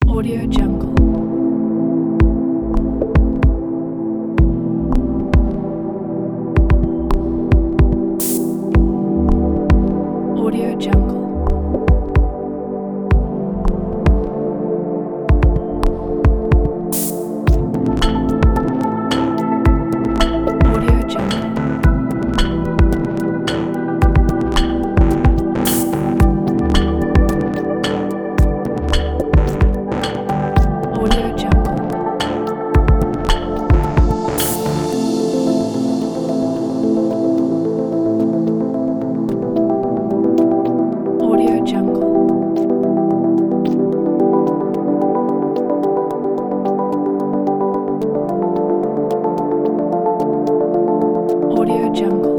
Audio Jungle. Audio Jungle. Audio Jungle. Audio Jungle. Audio Jungle. Audio Jungle.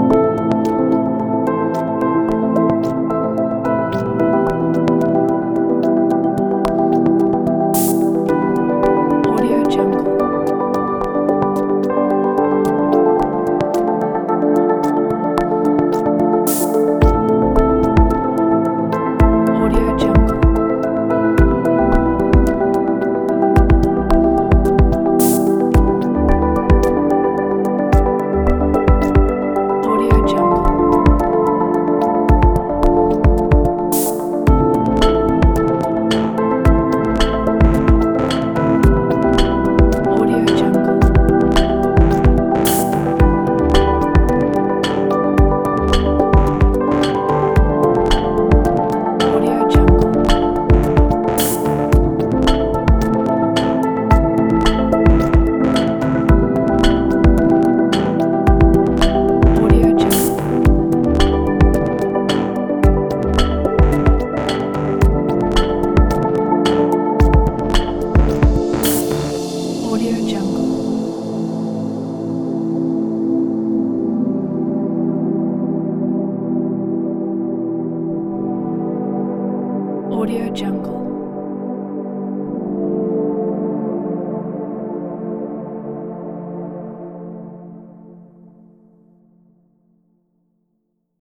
Audio Jungle. Audio Jungle. Audio Jungle. Audio Jungle. Audio Jungle. Audio Jungle. Audio Jungle. Audio Jungle.